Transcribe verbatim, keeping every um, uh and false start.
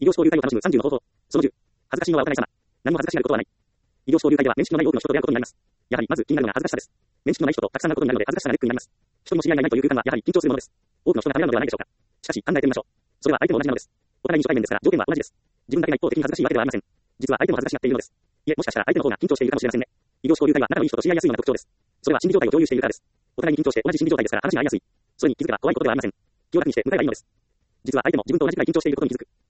異業種交流会を楽しむさんじゅうの方法。そのじゅう。恥ずかしいのはお互い様。何も恥ずかしがることはない。異業種交流会では面識のない多くの人と出会うことになります。やはり、まず気になるのが恥ずかしさです。面識のない人とたくさん会うことになるので恥ずかしさがネックになります。一人も知り合いがいないという空間はやはり緊張するものです。多くの人が食べるのではないでしょうか。しかし、考えてみましょう。それは相手も同じなのです。お互いに初対面ですから、条件は同じです。自分だけが一方的に恥ずかしいわけではありません。実は相手も恥ずかしがっているのです。いえ、もしかしたら相手の方が緊張しているかもしれませんね。異業種交流会は仲のいい人と知り合いやすいのが特徴です。それは心理状態を共有しているからです。お互いに緊張して同じ心理状態ですから話が合いやすい。それに気づけば怖いことではありません。気を楽にして向かえばいいのです。実は相手も自分と同じくらい緊張していることに気づく。